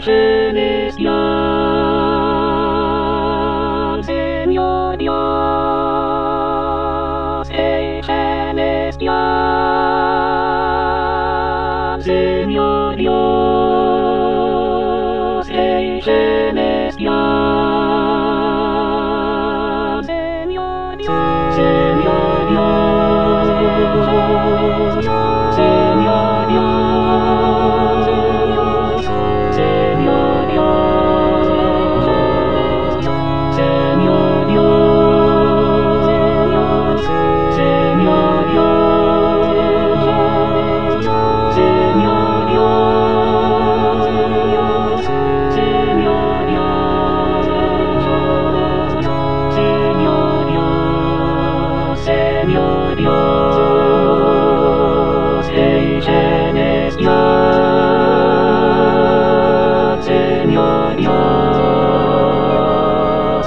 celestial, Señor Dios, celestial, Señor Dios, celestial, Señor Dios, Señor Dios, Señor Dios, Señor Dios, Señor Dios, Señor Dios, Señor Dios, Señor Dios, Señor Dios, celestial, Señor Dios,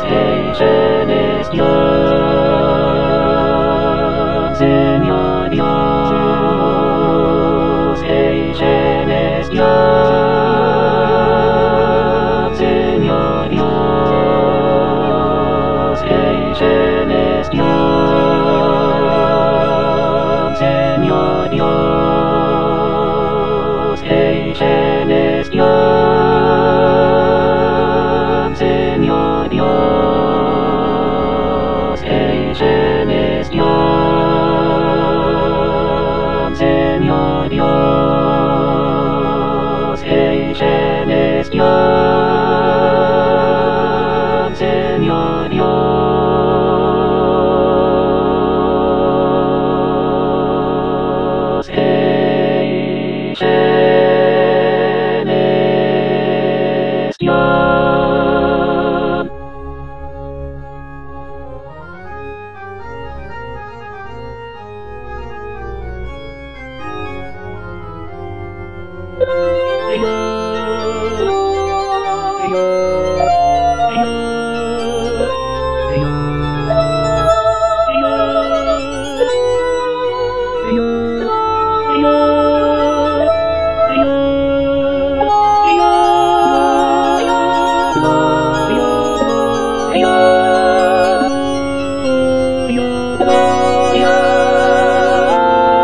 celestial, Señor Dios, celestial, Señor Dios, celestial, Señor Dios, celestial, Señor Dios, celestial, Señor Dios, celestial, Señor Dios, celestial.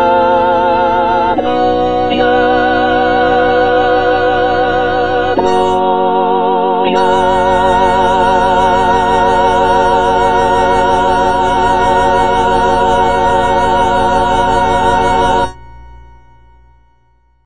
Gloria,